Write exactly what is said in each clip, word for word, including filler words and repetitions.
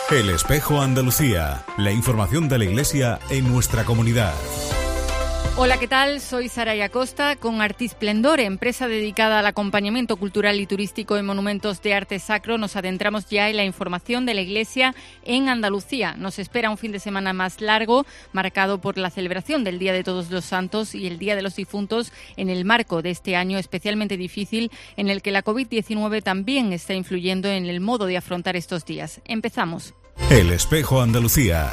El Espejo Andalucía, la información de la Iglesia en nuestra comunidad. Hola, ¿qué tal? Soy Saray Acosta con Artisplendor, empresa dedicada al acompañamiento cultural y turístico en monumentos de arte sacro. Nos adentramos ya en la información de la Iglesia en Andalucía. Nos espera un fin de semana más largo, marcado por la celebración del Día de Todos los Santos y el Día de los Difuntos, en el marco de este año especialmente difícil, en el que la covid diecinueve también está influyendo en el modo de afrontar estos días. Empezamos. El Espejo Andalucía.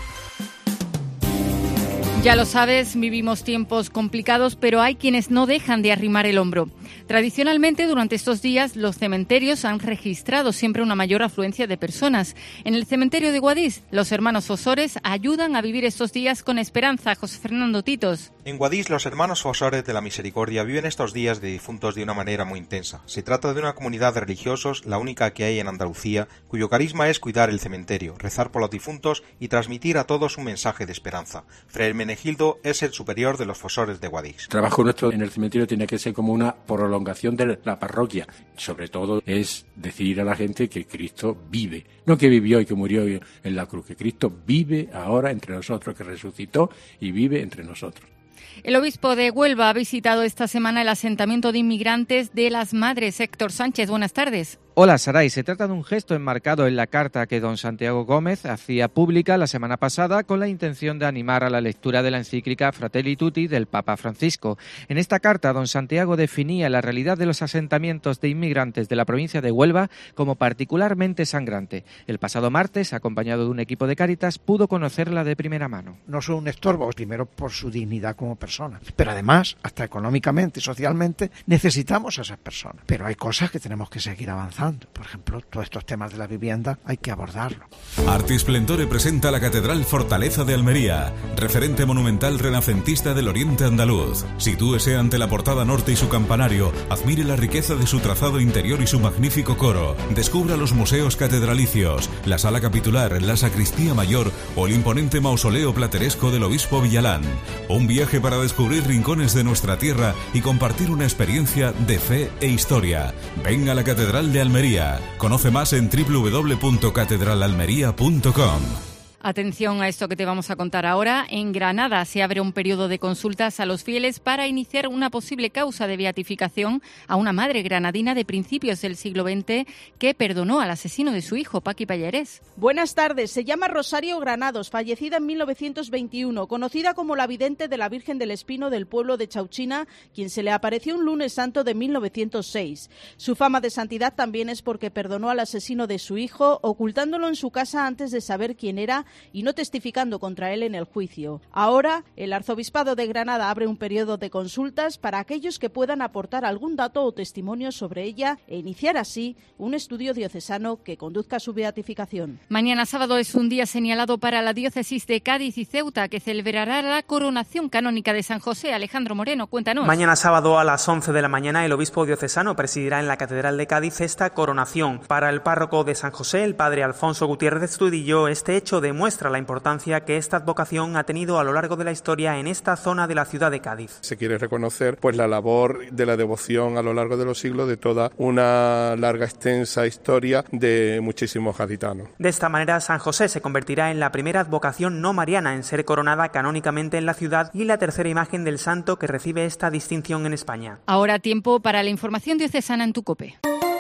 Ya lo sabes, vivimos tiempos complicados, pero hay quienes no dejan de arrimar el hombro. Tradicionalmente, durante estos días, los cementerios han registrado siempre una mayor afluencia de personas. En el cementerio de Guadix, los hermanos Osores ayudan a vivir estos días con esperanza. José Fernando Titos. En Guadix, los hermanos Osores de la Misericordia viven estos días de difuntos de una manera muy intensa. Se trata de una comunidad de religiosos, la única que hay en Andalucía, cuyo carisma es cuidar el cementerio, rezar por los difuntos y transmitir a todos un mensaje de esperanza. Fray Hermenegildo es el superior de los Osores de Guadix. El trabajo nuestro en el cementerio tiene que ser como una prolongación de la parroquia. Sobre todo es decir a la gente que Cristo vive. No que vivió y que murió en la cruz, que Cristo vive ahora entre nosotros, que resucitó y vive entre nosotros. El obispo de Huelva ha visitado esta semana el asentamiento de inmigrantes de Las Madres. Héctor Sánchez, buenas tardes. Hola, Saray. Se trata de un gesto enmarcado en la carta que don Santiago Gómez hacía pública la semana pasada con la intención de animar a la lectura de la encíclica Fratelli Tutti del Papa Francisco. En esta carta, don Santiago definía la realidad de los asentamientos de inmigrantes de la provincia de Huelva como particularmente sangrante. El pasado martes, acompañado de un equipo de Cáritas, pudo conocerla de primera mano. No son un estorbo, primero por su dignidad como persona, pero además, hasta económicamente y socialmente, necesitamos a esas personas. Pero hay cosas que tenemos que seguir avanzando. Por ejemplo, todos estos temas de la vivienda hay que abordarlo. Artisplendore presenta la Catedral Fortaleza de Almería, referente monumental renacentista del oriente andaluz. Sitúese ante la portada norte y su campanario, admire la riqueza de su trazado interior y su magnífico coro, descubra los museos catedralicios, la sala capitular, la sacristía mayor o el imponente mausoleo plateresco del obispo Villalán. Un viaje para descubrir rincones de nuestra tierra y compartir una experiencia de fe e historia. Venga a la Catedral de Almería. Conoce más en doble u doble u doble u punto catedral almería punto com. Atención a esto que te vamos a contar ahora. En Granada se abre un periodo de consultas a los fieles para iniciar una posible causa de beatificación a una madre granadina de principios del siglo veinte que perdonó al asesino de su hijo, Paqui Pallarés. Buenas tardes. Se llama Rosario Granados, fallecida en mil novecientos veintiuno, conocida como la vidente de la Virgen del Espino del pueblo de Chauchina, quien se le apareció un lunes santo de mil novecientos seis. Su fama de santidad también es porque perdonó al asesino de su hijo, ocultándolo en su casa antes de saber quién era y no testificando contra él en el juicio. Ahora, el Arzobispado de Granada abre un periodo de consultas para aquellos que puedan aportar algún dato o testimonio sobre ella e iniciar así un estudio diocesano que conduzca a su beatificación. Mañana sábado es un día señalado para la diócesis de Cádiz y Ceuta, que celebrará la coronación canónica de San José. Alejandro Moreno, cuéntanos. Mañana sábado a las once de la mañana el obispo diocesano presidirá en la Catedral de Cádiz esta coronación. Para el párroco de San José, el padre Alfonso Gutiérrez Tudillo, este hecho demuestra muestra la importancia que esta advocación ha tenido a lo largo de la historia en esta zona de la ciudad de Cádiz. Se quiere reconocer pues la labor de la devoción a lo largo de los siglos de toda una larga, extensa historia de muchísimos gaditanos. De esta manera, San José se convertirá en la primera advocación no mariana en ser coronada canónicamente en la ciudad y la tercera imagen del santo que recibe esta distinción en España. Ahora tiempo para la información diocesana en tu COPE.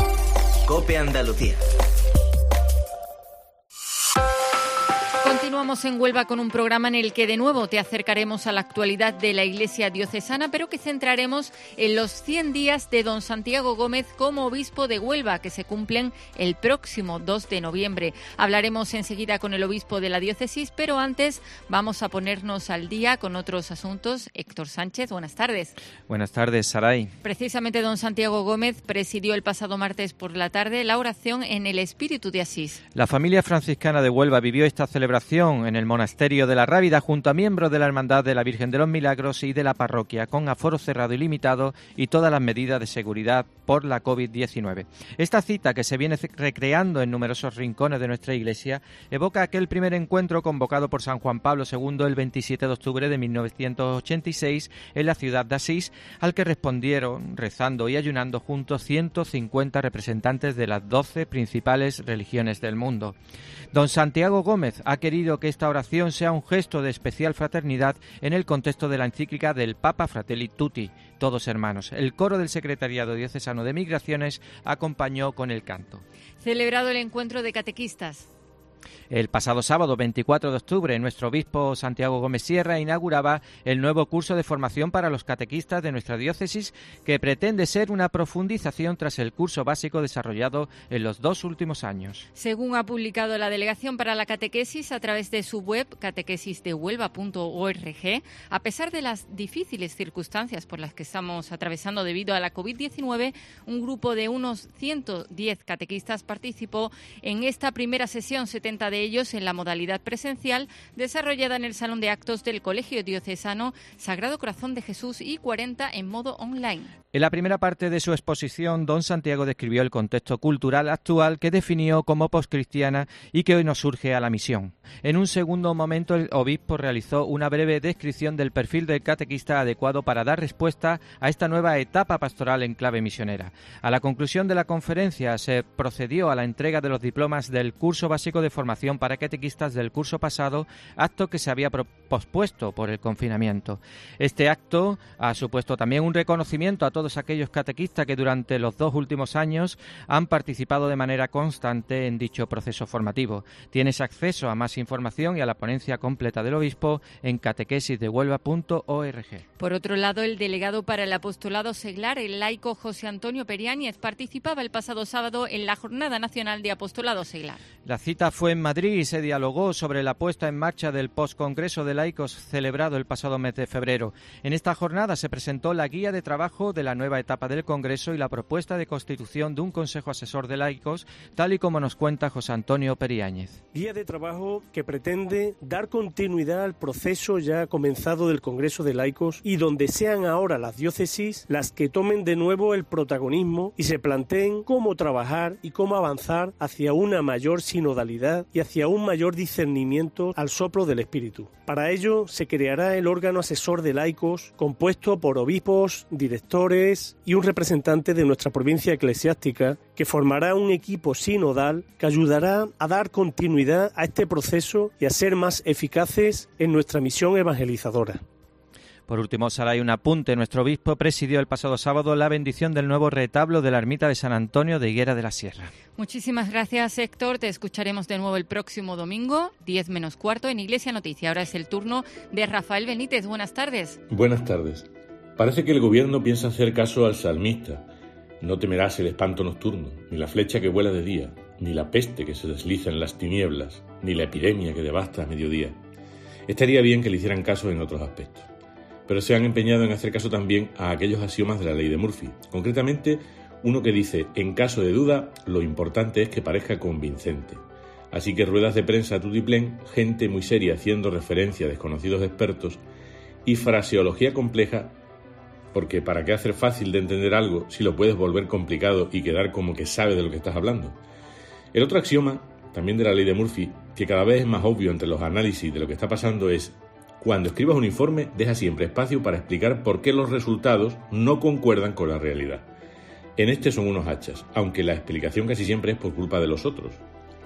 COPE Andalucía. Continuamos en Huelva con un programa en el que de nuevo te acercaremos a la actualidad de la Iglesia diocesana, pero que centraremos en los cien días de don Santiago Gómez como obispo de Huelva, que se cumplen el próximo dos de noviembre. Hablaremos enseguida con el obispo de la diócesis, pero antes vamos a ponernos al día con otros asuntos. Héctor Sánchez, buenas tardes. Buenas tardes, Saray. Precisamente don Santiago Gómez presidió el pasado martes por la tarde la oración en el Espíritu de Asís. La familia franciscana de Huelva vivió esta celebración oración en el Monasterio de la Rábida junto a miembros de la Hermandad de la Virgen de los Milagros y de la parroquia, con aforo cerrado y limitado y todas las medidas de seguridad por la covid diecinueve. Esta cita, que se viene recreando en numerosos rincones de nuestra iglesia, evoca aquel primer encuentro convocado por San Juan Pablo segundo el veintisiete de octubre de mil novecientos ochenta y seis en la ciudad de Asís, al que respondieron rezando y ayunando juntos ciento cincuenta representantes de las doce principales religiones del mundo. Don Santiago Gómez ha querido que esta oración sea un gesto de especial fraternidad en el contexto de la encíclica del Papa Fratelli Tutti, todos hermanos. El coro del Secretariado Diocesano de Migraciones acompañó con el canto. Celebrado el encuentro de catequistas. El pasado sábado veinticuatro de octubre, nuestro obispo Santiago Gómez Sierra inauguraba el nuevo curso de formación para los catequistas de nuestra diócesis, que pretende ser una profundización tras el curso básico desarrollado en los dos últimos años. Según ha publicado la Delegación para la Catequesis a través de su web catequesis de huelva punto org, a pesar de las difíciles circunstancias por las que estamos atravesando debido a la covid diecinueve, un grupo de unos ciento diez catequistas participó en esta primera sesión, setenta de ellos en la modalidad presencial, desarrollada en el Salón de Actos del Colegio Diocesano Sagrado Corazón de Jesús, y cuarenta en modo online. En la primera parte de su exposición, don Santiago describió el contexto cultural actual que definió como poscristiana y que hoy nos surge a la misión. En un segundo momento, el obispo realizó una breve descripción del perfil del catequista adecuado para dar respuesta a esta nueva etapa pastoral en clave misionera. A la conclusión de la conferencia se procedió a la entrega de los diplomas del curso básico de formación para catequistas del curso pasado, acto que se había pospuesto por el confinamiento. Este acto ha supuesto también un reconocimiento a todos aquellos catequistas que durante los dos últimos años han participado de manera constante en dicho proceso formativo. Tienes acceso a más información y a la ponencia completa del obispo en catequesis de huelva punto org. Por otro lado, el delegado para el apostolado seglar, el laico José Antonio Periáñez, participaba el pasado sábado en la Jornada Nacional de Apostolado Seglar. La cita fue en Madrid y se dialogó sobre la puesta en marcha del postcongreso de laicos celebrado el pasado mes de febrero. En esta jornada se presentó la guía de trabajo de la nueva etapa del Congreso y la propuesta de constitución de un Consejo Asesor de Laicos, tal y como nos cuenta José Antonio Periáñez. Guía de trabajo que pretende dar continuidad al proceso ya comenzado del Congreso de Laicos, y donde sean ahora las diócesis las que tomen de nuevo el protagonismo y se planteen cómo trabajar y cómo avanzar hacia una mayor sinodalidad y hacia un mayor discernimiento al soplo del Espíritu. Para ello se creará el órgano asesor de laicos, compuesto por obispos, directores y un representante de nuestra provincia eclesiástica, que formará un equipo sinodal que ayudará a dar continuidad a este proceso y a ser más eficaces en nuestra misión evangelizadora. Por último, Saray, un apunte. Nuestro obispo presidió el pasado sábado la bendición del nuevo retablo de la ermita de San Antonio de Higuera de la Sierra. Muchísimas gracias, Héctor. Te escucharemos de nuevo el próximo domingo, diez menos cuarto, en Iglesia Noticia. Ahora es el turno de Rafael Benítez. Buenas tardes. Buenas tardes. Parece que el gobierno piensa hacer caso al salmista. No temerás el espanto nocturno, ni la flecha que vuela de día, ni la peste que se desliza en las tinieblas, ni la epidemia que devasta a mediodía. Estaría bien que le hicieran caso en otros aspectos. Pero se han empeñado en hacer caso también a aquellos axiomas de la ley de Murphy. Concretamente, uno que dice, en caso de duda, lo importante es que parezca convincente. Así que ruedas de prensa tutiplén, gente muy seria haciendo referencia a desconocidos expertos y fraseología compleja, porque ¿para qué hacer fácil de entender algo si lo puedes volver complicado y quedar como que sabes de lo que estás hablando? El otro axioma, también de la ley de Murphy, que cada vez es más obvio entre los análisis de lo que está pasando es: cuando escribas un informe, deja siempre espacio para explicar por qué los resultados no concuerdan con la realidad. En este son unos hachas, aunque la explicación casi siempre es por culpa de los otros.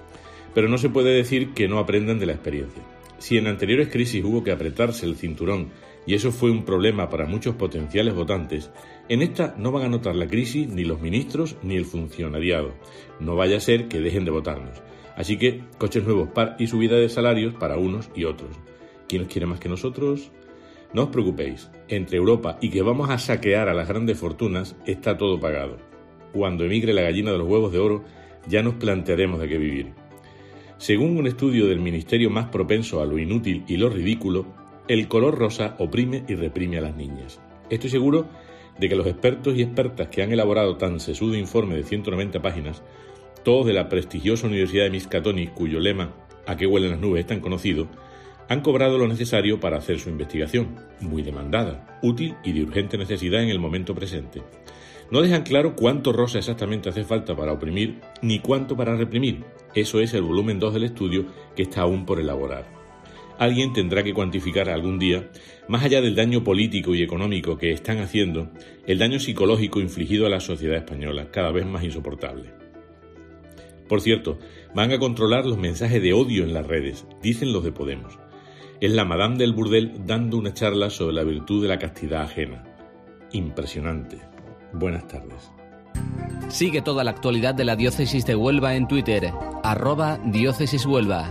Pero no se puede decir que no aprendan de la experiencia. Si en anteriores crisis hubo que apretarse el cinturón y eso fue un problema para muchos potenciales votantes, en esta no van a notar la crisis ni los ministros ni el funcionariado. No vaya a ser que dejen de votarnos. Así que coches nuevos par y subida de salarios para unos y otros. ¿Quién nos quiere más que nosotros? No os preocupéis, entre Europa y que vamos a saquear a las grandes fortunas está todo pagado. Cuando emigre la gallina de los huevos de oro, ya nos plantearemos de qué vivir. Según un estudio del ministerio más propenso a lo inútil y lo ridículo, el color rosa oprime y reprime a las niñas. Estoy seguro de que los expertos y expertas que han elaborado tan sesudo informe de ciento noventa páginas, todos de la prestigiosa Universidad de Miskatonic, cuyo lema ¿A qué huelen las nubes? Es tan conocido, han cobrado lo necesario para hacer su investigación, muy demandada, útil y de urgente necesidad en el momento presente. No dejan claro cuánto rosa exactamente hace falta para oprimir, ni cuánto para reprimir. Eso es el volumen dos del estudio, que está aún por elaborar. Alguien tendrá que cuantificar algún día, más allá del daño político y económico que están haciendo, el daño psicológico infligido a la sociedad española, cada vez más insoportable. Por cierto, van a controlar los mensajes de odio en las redes, dicen los de Podemos. Es la Madame del Burdel dando una charla sobre la virtud de la castidad ajena. Impresionante. Buenas tardes. Sigue toda la actualidad de la Diócesis de Huelva en Twitter, arroba Diócesis Huelva.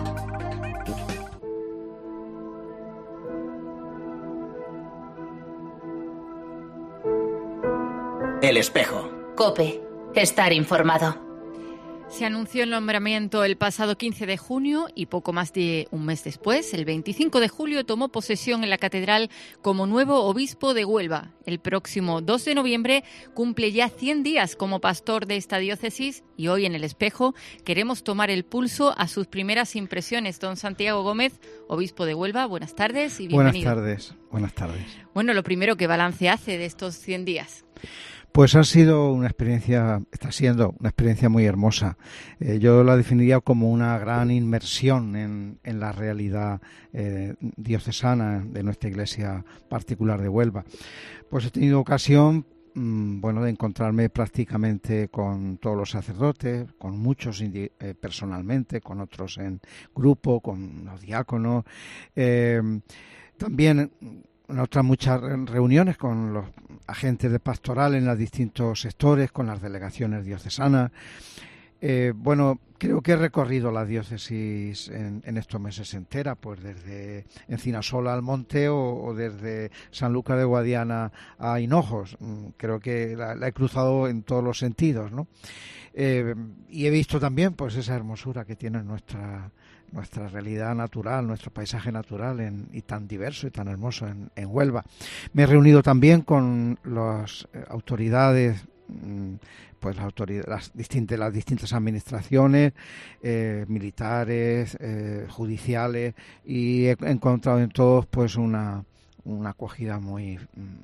El Espejo. COPE. Estar informado. Se anunció el nombramiento el pasado quince de junio y poco más de un mes después, el veinticinco de julio, tomó posesión en la catedral como nuevo obispo de Huelva. El próximo dos de noviembre cumple ya cien días como pastor de esta diócesis y hoy en El Espejo queremos tomar el pulso a sus primeras impresiones. Don Santiago Gómez, obispo de Huelva, buenas tardes y bienvenido. Buenas tardes, buenas tardes. Bueno, lo primero, ¿qué balance hace de estos cien días? Pues ha sido una experiencia, está siendo una experiencia muy hermosa. Eh, yo la definiría como una gran inmersión en, en la realidad eh, diocesana de nuestra iglesia particular de Huelva. Pues he tenido ocasión, mmm, bueno, de encontrarme prácticamente con todos los sacerdotes, con muchos indi- eh, personalmente, con otros en grupo, con los diáconos, eh, también en otras muchas reuniones con los agentes de pastoral en los distintos sectores, con las delegaciones diocesanas. Eh, bueno, creo que he recorrido la diócesis en, en estos meses entera, pues desde Encinasola al Monte o, o desde Sanlúcar de Guadiana a Hinojos. Creo que la, la he cruzado en todos los sentidos, ¿no? Eh, y he visto también pues esa hermosura que tiene nuestra nuestra realidad natural, nuestro paisaje natural en, y tan diverso y tan hermoso en, en Huelva. Me he reunido también con las eh, autoridades, pues las, autoridades, las, distintas, las distintas administraciones, eh, militares, eh, judiciales, y he encontrado en todos pues una una acogida muy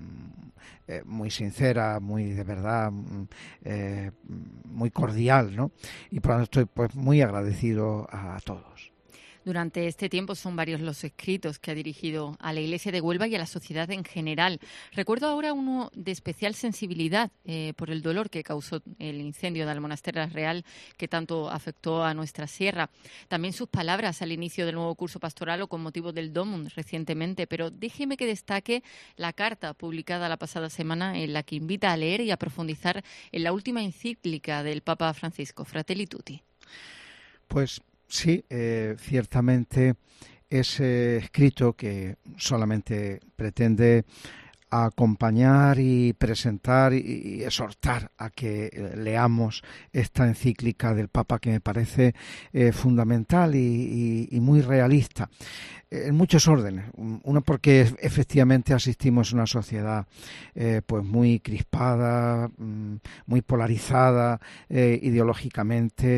eh, muy sincera, muy de verdad, eh, muy cordial, ¿no? Y por lo tanto estoy pues muy agradecido a todos. Durante este tiempo son varios los escritos que ha dirigido a la Iglesia de Huelva y a la sociedad en general. Recuerdo ahora uno de especial sensibilidad eh, por el dolor que causó el incendio del Monasterio Real, que tanto afectó a nuestra sierra. También sus palabras al inicio del nuevo curso pastoral o con motivo del Domum recientemente. Pero déjeme que destaque la carta publicada la pasada semana en la que invita a leer y a profundizar en la última encíclica del Papa Francisco, Fratelli Tutti. Pues sí, eh, ciertamente ese escrito que solamente pretende acompañar y presentar y exhortar a que leamos esta encíclica del Papa, que me parece eh, fundamental y, y, y muy realista en muchos órdenes. Uno, porque efectivamente asistimos a una sociedad eh, pues muy crispada, muy polarizada eh, ideológicamente,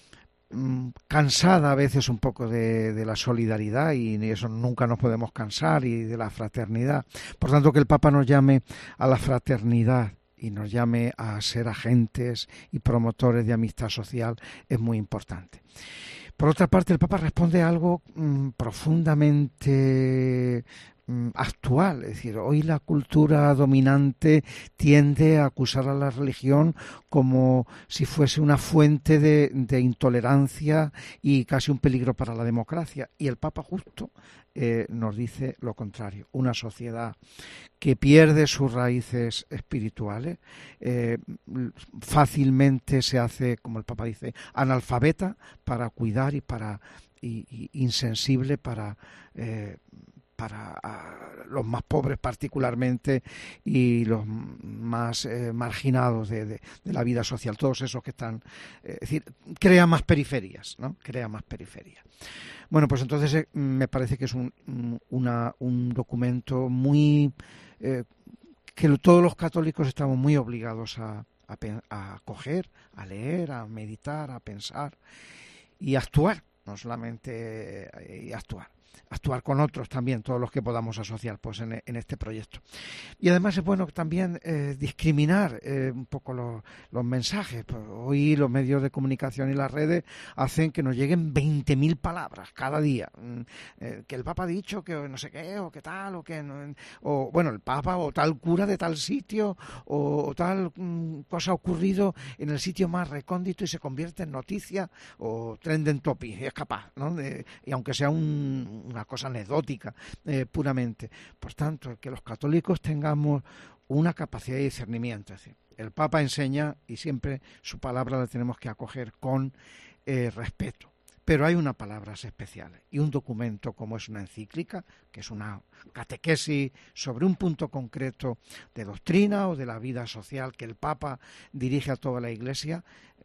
cansada a veces un poco de, de la solidaridad, y eso nunca nos podemos cansar, y de la fraternidad. Por tanto, que el Papa nos llame a la fraternidad y nos llame a ser agentes y promotores de amistad social es muy importante. Por otra parte, el Papa responde a algo mmm, profundamente actual, es decir, hoy la cultura dominante tiende a acusar a la religión como si fuese una fuente de, de intolerancia y casi un peligro para la democracia, y el Papa justo eh, nos dice lo contrario. Una sociedad que pierde sus raíces espirituales eh, fácilmente se hace, como el Papa dice, analfabeta para cuidar y para y, y insensible para eh, para uh, los más pobres particularmente y los más eh, marginados de, de, de la vida social, todos esos que están, eh, es decir, crea más periferias, ¿no? Crea más periferias. Bueno, pues entonces eh, me parece que es un, una, un documento muy eh, que todos los católicos estamos muy obligados a, a, a coger, a leer, a meditar, a pensar y a actuar. no solamente eh, actuar. actuar con otros también, todos los que podamos asociar pues en, en este proyecto. Y además es bueno también eh, discriminar eh, un poco los, los mensajes. Pues hoy los medios de comunicación y las redes hacen que nos lleguen veinte mil palabras cada día. Eh, que el Papa ha dicho que no sé qué, o que tal, o que no, o bueno, el Papa o tal cura de tal sitio, o, o tal um, cosa ha ocurrido en el sitio más recóndito y se convierte en noticia o trending topic, es capaz, ¿no? De, y aunque sea un una cosa anecdótica eh, puramente. Por tanto, que los católicos tengamos una capacidad de discernimiento. Es decir, el Papa enseña y siempre su palabra la tenemos que acoger con eh, respeto. Pero hay unas palabras especiales y un documento como es una encíclica, que es una catequesis sobre un punto concreto de doctrina o de la vida social que el Papa dirige a toda la Iglesia,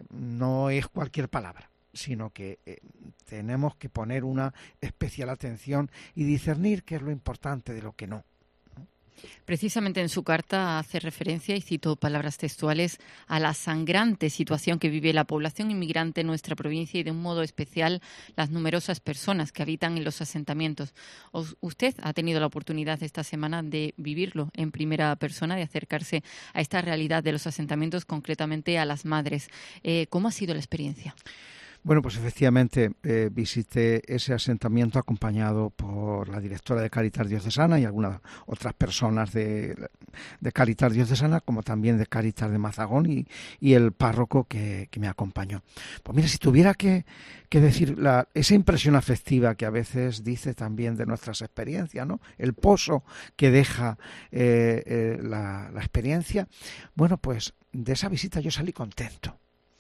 no es cualquier palabra, sino que eh, tenemos que poner una especial atención y discernir qué es lo importante de lo que no. Precisamente en su carta hace referencia, y cito palabras textuales, a la sangrante situación que vive la población inmigrante en nuestra provincia y de un modo especial las numerosas personas que habitan en los asentamientos. Usted ha tenido la oportunidad esta semana de vivirlo en primera persona, de acercarse a esta realidad de los asentamientos, concretamente a las madres. Eh, ¿Cómo ha sido la experiencia? Bueno, pues efectivamente eh, visité ese asentamiento acompañado por la directora de Cáritas Diocesana y algunas otras personas de, de Cáritas Diocesana, como también de Cáritas de Mazagón y, y el párroco que, que me acompañó. Pues mira, si tuviera que, que decir la, esa impresión afectiva que a veces dice también de nuestras experiencias, ¿no? El pozo que deja eh, eh, la, la experiencia, bueno, pues de esa visita yo salí contento.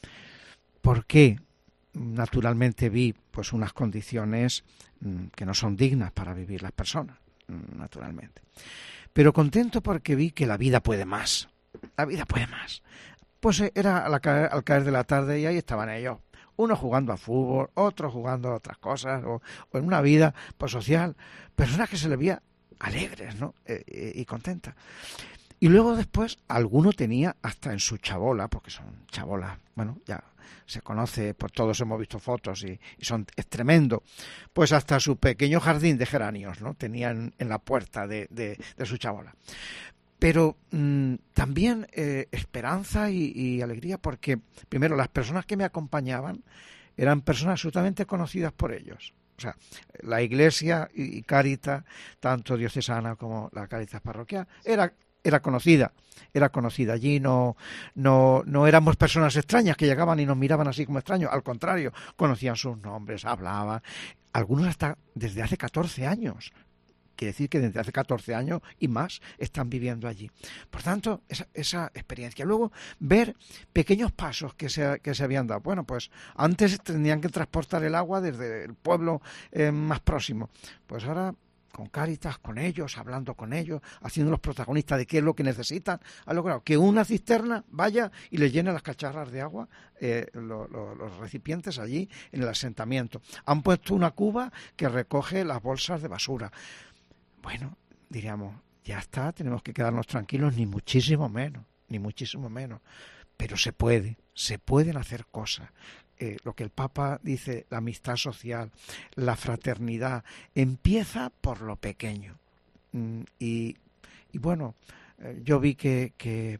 ¿Por qué? Naturalmente vi pues unas condiciones mmm, que no son dignas para vivir las personas, mmm, naturalmente. Pero contento porque vi que la vida puede más, la vida puede más. Pues era al caer, al caer de la tarde y ahí estaban ellos, unos jugando a fútbol, otros jugando a otras cosas, o, o en una vida pues social, personas que se les veía alegres, ¿no? Eh, eh, y contentas. Y luego después alguno tenía hasta en su chabola, porque son chabolas, bueno, ya se conoce, por todos hemos visto fotos y, y son es tremendo, pues hasta su pequeño jardín de geranios, ¿no? Tenían en la puerta de, de, de su chabola. Pero mmm, también eh, esperanza y, y alegría, porque primero las personas que me acompañaban eran personas absolutamente conocidas por ellos. O sea, la Iglesia y, y Cáritas, tanto diocesana como la Cáritas parroquial, era Era conocida, era conocida. Allí no, no, no éramos personas extrañas que llegaban y nos miraban así como extraños. Al contrario, conocían sus nombres, hablaban. Algunos hasta desde hace catorce años. Quiere decir que desde hace catorce años y más están viviendo allí. Por tanto, esa, esa experiencia. Luego, ver pequeños pasos que se, que se habían dado. Bueno, pues antes tenían que transportar el agua desde el pueblo eh, más próximo. Pues ahora, con Cáritas, con ellos, hablando con ellos, haciéndolos protagonistas de qué es lo que necesitan, ha logrado que una cisterna vaya y les llene las cacharras de agua, eh, lo, lo, los recipientes allí en el asentamiento. Han puesto una cuba que recoge las bolsas de basura. Bueno, diríamos, ya está, tenemos que quedarnos tranquilos, ni muchísimo menos, ni muchísimo menos. Pero se puede, se pueden hacer cosas. Eh, lo que el Papa dice, la amistad social, la fraternidad, empieza por lo pequeño. Mm, y, y bueno, eh, yo vi que, que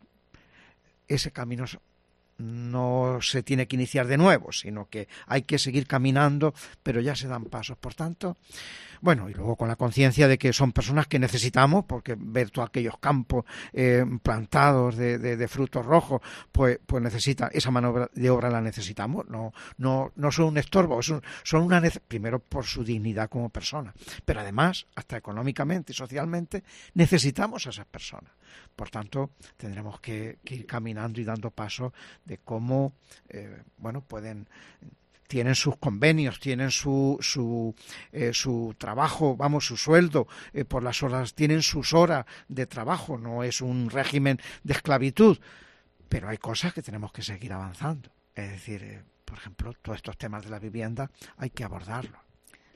ese camino no se tiene que iniciar de nuevo, sino que hay que seguir caminando, pero ya se dan pasos. Por tanto, bueno, y luego con la conciencia de que son personas que necesitamos, porque ver todos aquellos campos eh, plantados de, de, de frutos rojos, pues, pues necesita, esa mano de obra la necesitamos, no, no, no son un estorbo, son, son una nece- primero por su dignidad como persona, pero además, hasta económicamente y socialmente, necesitamos a esas personas. Por tanto, tendremos que, que ir caminando y dando pasos de cómo, eh, bueno, pueden... tienen sus convenios, tienen su su eh, su trabajo, vamos, su sueldo eh, por las horas, tienen sus horas de trabajo, no es un régimen de esclavitud, pero hay cosas que tenemos que seguir avanzando. Es decir, eh, por ejemplo, todos estos temas de la vivienda hay que abordarlos.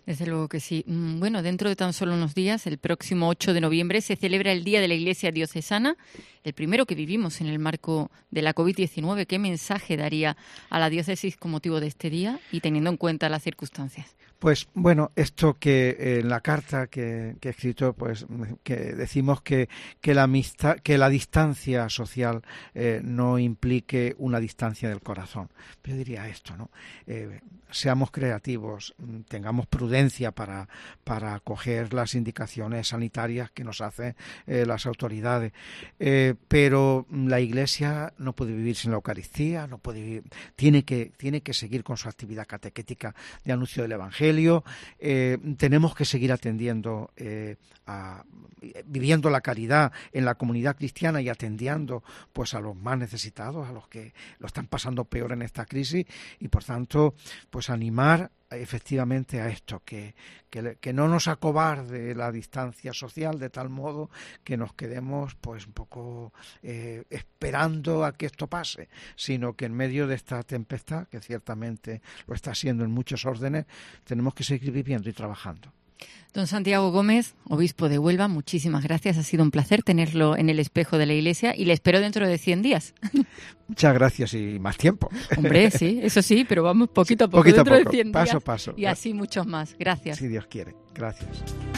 Desde luego que sí. Bueno, dentro de tan solo unos días, el próximo ocho de noviembre, se celebra el Día de la Iglesia Diocesana, el primero que vivimos en el marco de la covid diecinueve. ¿Qué mensaje daría a la diócesis con motivo de este día y teniendo en cuenta las circunstancias? Pues bueno, esto que eh, en la carta que, que he escrito, pues que decimos que, que, la, amistad, que la distancia social eh, no implique una distancia del corazón. Yo diría esto, ¿no? Eh, seamos creativos, tengamos prudencia para, para acoger las indicaciones sanitarias que nos hacen eh, las autoridades. Eh, pero la Iglesia no puede vivir sin la Eucaristía, no puede vivir, tiene que, tiene que seguir con su actividad catequética de anuncio del Evangelio. Eh, tenemos que seguir atendiendo, eh, a, viviendo la caridad en la comunidad cristiana y atendiendo pues a los más necesitados, a los que lo están pasando peor en esta crisis, y por tanto pues animar efectivamente a esto, que, que, que no nos acobarde la distancia social de tal modo que nos quedemos pues un poco eh, esperando a que esto pase, sino que en medio de esta tempestad, que ciertamente lo está siendo en muchos órdenes, tenemos que seguir viviendo y trabajando. Don Santiago Gómez, obispo de Huelva, muchísimas gracias. Ha sido un placer tenerlo en el espejo de la Iglesia y le espero dentro de cien días. Muchas gracias y más tiempo. Hombre, sí, eso sí, pero vamos poquito a poco, poquito dentro a poco, de cien paso días. a paso. Y así muchos más. Gracias. Si Dios quiere. Gracias.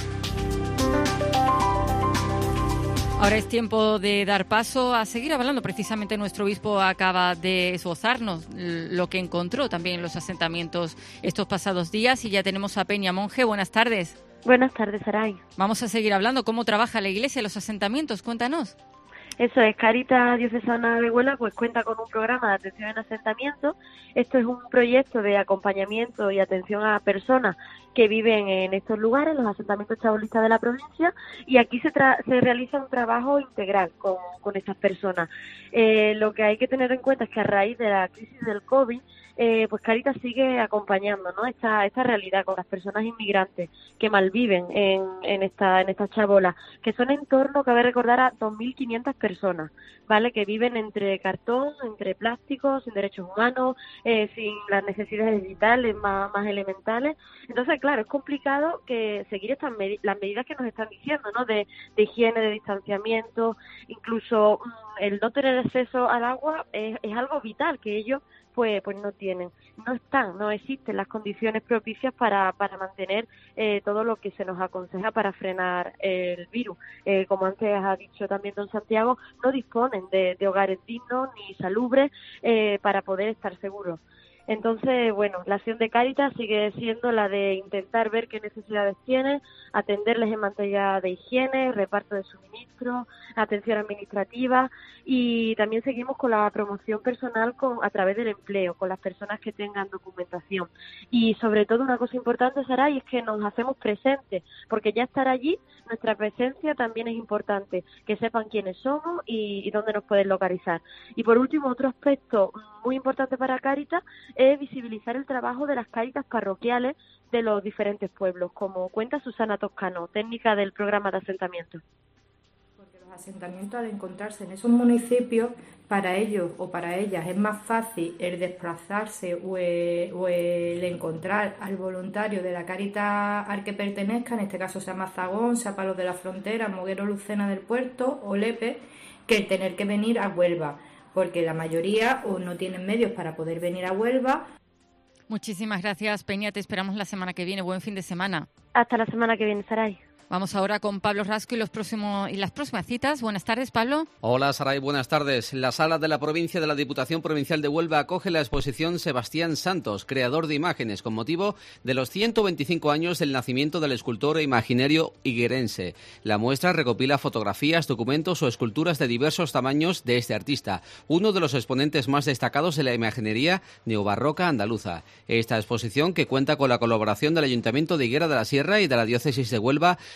Ahora es tiempo de dar paso a seguir hablando. Precisamente nuestro obispo acaba de esbozarnos lo que encontró también en los asentamientos estos pasados días y ya tenemos a Peña Monje. Buenas tardes. Buenas tardes, Saray. Vamos a seguir hablando. ¿Cómo trabaja la Iglesia en los asentamientos? Cuéntanos. Eso es, Cáritas Diocesana de Huelva pues cuenta con un programa de atención en asentamientos. Esto es un proyecto de acompañamiento y atención a personas que viven en estos lugares, los asentamientos chabolistas de la provincia, y aquí se, tra- se realiza un trabajo integral con, con estas personas. Eh, lo que hay que tener en cuenta es que a raíz de la crisis del COVID, Eh, pues Cáritas sigue acompañando, ¿no? esta esta realidad con las personas inmigrantes que malviven en, en esta en esta chabola, que son en torno, cabe recordar, a dos mil quinientas personas, ¿vale? Que viven entre cartón, entre plásticos, sin derechos humanos, eh, sin las necesidades vitales más, más elementales. Entonces, claro, es complicado que seguir estas med- las medidas que nos están diciendo, ¿no? De, de higiene, de distanciamiento, incluso mmm, el no tener acceso al agua es, es algo vital que ellos pues pues no tienen, no están, no existen las condiciones propicias para, para mantener eh, todo lo que se nos aconseja para frenar el virus. Eh, como antes ha dicho también don Santiago, no disponen de, de hogares dignos ni salubres eh, para poder estar seguros. Entonces, bueno, la acción de Cáritas sigue siendo la de intentar ver qué necesidades tienen, atenderles en materia de higiene, reparto de suministros, atención administrativa, y también seguimos con la promoción personal con a través del empleo, con las personas que tengan documentación. Y sobre todo una cosa importante, Saray, es que nos hacemos presentes, porque ya estar allí, nuestra presencia también es importante, que sepan quiénes somos y, y dónde nos pueden localizar. Y por último, otro aspecto muy importante para Cáritas es visibilizar el trabajo de las Cáritas parroquiales de los diferentes pueblos, como cuenta Susana Toscano, técnica del programa de asentamiento. Porque los asentamientos, al encontrarse en esos municipios, para ellos o para ellas es más fácil el desplazarse o el, o el encontrar al voluntario de la Cáritas al que pertenezca, en este caso sea Mazagón, sea Palos de la Frontera, Moguero Lucena del Puerto o Lepe, que el tener que venir a Huelva, porque la mayoría o no tienen medios para poder venir a Huelva. Muchísimas gracias, Peña. Te esperamos la semana que viene. Buen fin de semana. Hasta la semana que viene, Saray. Vamos ahora con Pablo Rasco y los próximos y las próximas citas. Buenas tardes, Pablo. Hola, Saray, buenas tardes. La sala de la provincia de la Diputación Provincial de Huelva acoge la exposición Sebastián Santos, creador de imágenes, con motivo de los ciento veinticinco años del nacimiento del escultor imaginario higuerense. La muestra recopila fotografías, documentos o esculturas de diversos tamaños de este artista, uno de los exponentes más destacados de la imaginería neobarroca andaluza. Esta exposición, que cuenta con la colaboración del Ayuntamiento de Higuera de la Sierra y de la Diócesis de Huelva,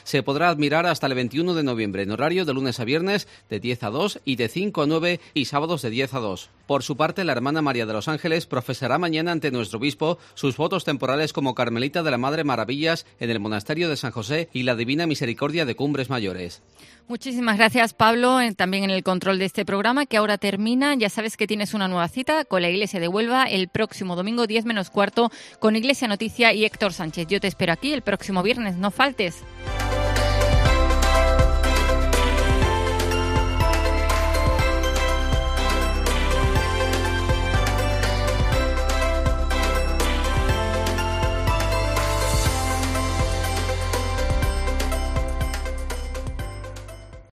se podrá admirar hasta el veintiuno de noviembre, en horario de lunes a viernes de diez a dos y de cinco a nueve y sábados de diez a dos. Por su parte, la hermana María de los Ángeles profesará mañana ante nuestro obispo sus votos temporales como Carmelita de la Madre Maravillas en el Monasterio de San José y la Divina Misericordia de Cumbres Mayores. Muchísimas gracias, Pablo, también en el control de este programa, que ahora termina. Ya sabes que tienes una nueva cita con la Iglesia de Huelva el próximo domingo diez menos cuarto con Iglesia Noticia y Héctor Sánchez. Yo te espero aquí el próximo viernes, no faltes.